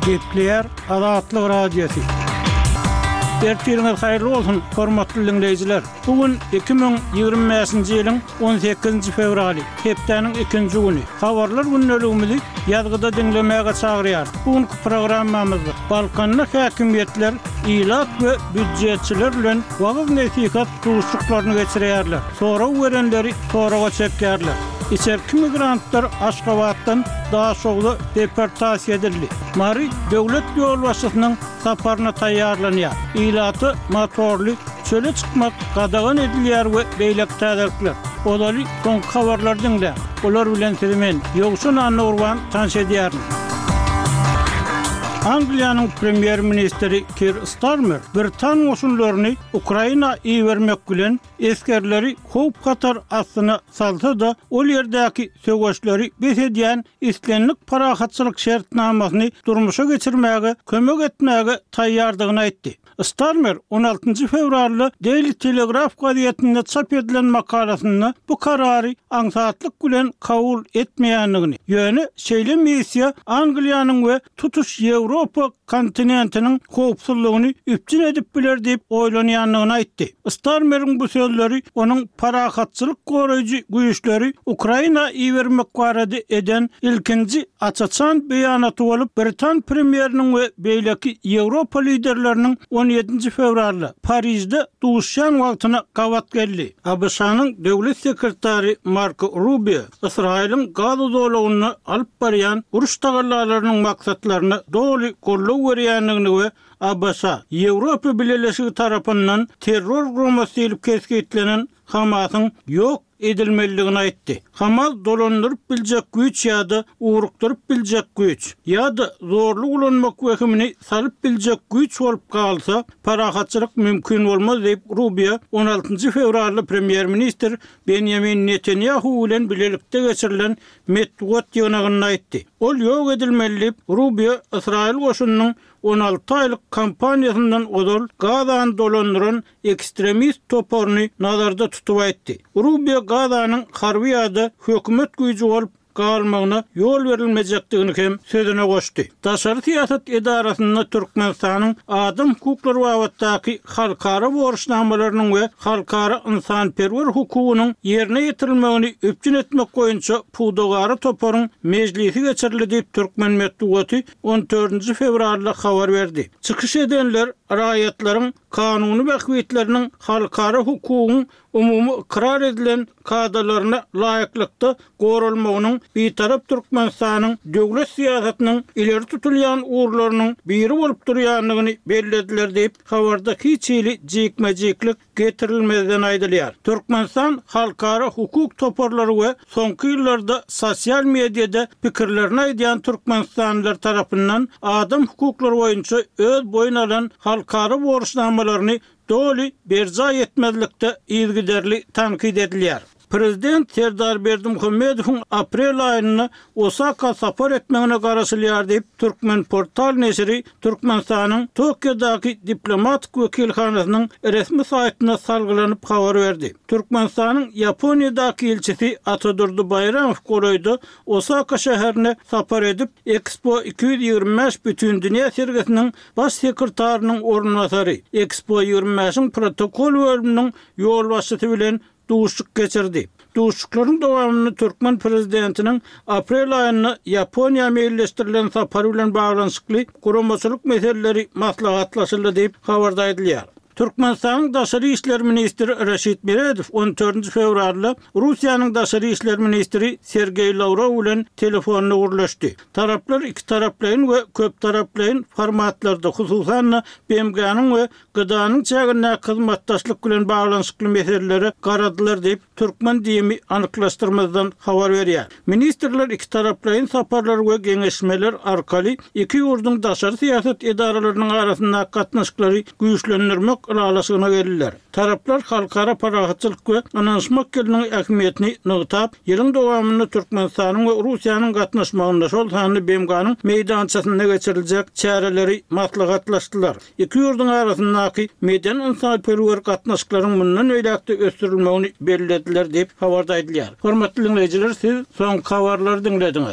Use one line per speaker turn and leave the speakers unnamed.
Gepler Azatlyk Radiosu. Ertiriniz hayırlı olsun, hormatly dinleyijiler. Bugün 2025-nji ýylyň 18 fevraly, hepdeniň 2-nji güni. Habarlar günneligimizi ýazgyda dinlemäge çagyrýar. Bugünkü programmamyzda Balkanlyk häkimiýetler ilat we büdjetçiler bilen wagtyk nesihat turuşuklaryny geçirýärler. Sonra werenleri soraga çekýärler. İçerki migrantlar Aşgabatdan daha şogly deportasiýa edildi. Mari döwlet ýolbaşçysynyň saparyna taýýarlanýar. İlaty motorly çöle çykmak gadagan edilýär we beýlek täzelikler. Olary soň habarlar dinle. Olar bilen sizimen ýogşun Anna Urban tanış edýärin. Angliýanyň premier ministri Keir Starmer Britan goşunlaryny Ukraina iýermek bilen eskerleri hop katar astyna salsa da ol ýerdäki söwgeçleri besedýän islenlik parahatçylyk şertnamasyny durmuşa geçirmäge kömek etmäge taýýardygyny aýtdy. Starmer 16 fevralda Daily Telegraph gazetinde çap edilen makalasyny bu karary aňsatlyk bilen kabul etmeýändigini, ýöne şeýle missiýa Angliýanyň we tutuş Ýewropa kontinentiniň howpsuzlygyny üpçün edip biler diýip oýlanýandygyny aýtdy. Starmer'in bu sözleri onuň parahatçylyk goraýjy güýçleri Ukraina iýermek barada eden ilkinji açaçan beýanaty bolup Britan premieriniň we beýleki Ýewropa liderleriniň 17 fevralda Parisde duşan wagtyna gawat geldi. ABC-nyň döwlet sekretary Marco Rubio Israýlyň Gaza dolagyny alyp barýan uruş tagallarlarynyň maksatlaryny doly gollaw berýändigini we ABC Ýewropa Birleşigi tarapyndan terror gurulmasy diýilip kesgitlenen Hamasyň ýok edilmeligini aýtdy. Hamas dolandyryp biljek güýç ýa-da ugrukdyryp biljek güýç ýa-da zorluk ulanmak wekimini salyp biljek güýç bolup galsa parahatçylyk mümkin bolmaz diýip Rubio 16 fevralda premier minister Benjamin Netanyahu bilen bilelikde geçirilen medeniýet ýönegiňi aýtdy. Ol ýok edilmeli. Rubio Israýl goşunynyň 16 aylyk kampaniýasyndan odol Gazany dolandyran ekstremist toporny nazarda tutup aýtdy. Rubio Gazanyň harby ýa-da hökümet güýji bolup galmagyna ýol berilmejekdigini hem sözüne goşdy. Daşary siýasat edarasyna Türkmenistanyň adam hukuklary babatdaky halkara borçnamalarynyň we halkara insanperwer hukugynyň ýerine ýetirilmegini öpçün etmek goýunça pudagary toporyň mejlisi geçirildi diýip Türkmen medeniýeti 14 fevralda habar berdi. Çykyş edenler raýatlaryň kanuny we hüquqlarynyň halkara hukugyň umumy ikrar edilen kadalaryna laýyklykda gorulmagynyň bir tarap Türkmenistanyň döwlet siýasatynyň ileri tutulýan uğurlarynyň biri bolup durýanlygyny bellädiler diýip habarda hiçili jekmejeklik getirilmeden aýdylýar. Türkmenistan halkara hukuk toporlary we soňky ýyllarda sosial mediada pikirlerini aýdýan türkmenistanlylar tarapyndan adam hukuklary boýunça öz boýuna alan halkara borçnamalaryny doly berja etmezlikde ýygyderli tankid edilýär. Prezident Serdar Berdimuhammedowyň aprel aýyna Osaka sapar etmegine garaşylýar diýip Türkmen portal neşri Türkmenistanyň Tokyodaky diplomatik wekilhanasynyň resmi saýtyna salgylanyp habar berdi. Türkmenistanyň Ýaponiýadaky elçisi Atadurdy Bayramow goraýdy Osaka şäherine sapar edip Expo 225 bütün dünýä sergisiniň baş sekretärining ornunasary Expo 25-iň protokol bölüminiň ýolbaşçysy bilen duşuk geçirdi. Duşuklaryň dowamyny Türkmen prezidentiniň aprel aýyna Ýaponiýa meýilleşdirilen sapary bilen baglanyşykly guramaçylyk meseleleri maslahatlaşyldy diýip habarda edilýär. Türkmenistanyň daşary işler ministri Reşit Meredow 14 fevralda Russiýanyň daşary işler ministri Sergey Lavrov bilen telefonda gurlaşdy. Taraplar iki taraplaýyn we köp taraplaýyn formatlarda hususan BMG-nyň we GDA-nyň çägine hyzmatdaşlyk bilen baglanyşykly meseleleri garadylar diýip Türkmen diýimi anyklaşdyrmazdan habar berýär. Ministrler iki taraplaýyn saparlar we geňeşmeler arkaly iki ýurduň daşary siýasat edaralarynyň arasynda gatnaşyklary güýçlendirmek aralaşygyna geldiler. Taraplar halkara parahatçylyk we anlaşmak geliniň ähmiýetini nygtap, ýylyň dowamyny Türkmenistanyň we Russiýanyň gatnaşmagynda şol sany BMG-nyň meýdançasynda geçiriljek çäreleri maslahatlaşdylar. Iki ýurduň arasyndaky meden insanperwer gatnaşyklaryň mundan öýlekde ösdürilmegini bellädiler diýip habarda edilýär. Hormatly dinleyijiler, siz soň habarlary dinlediňiz.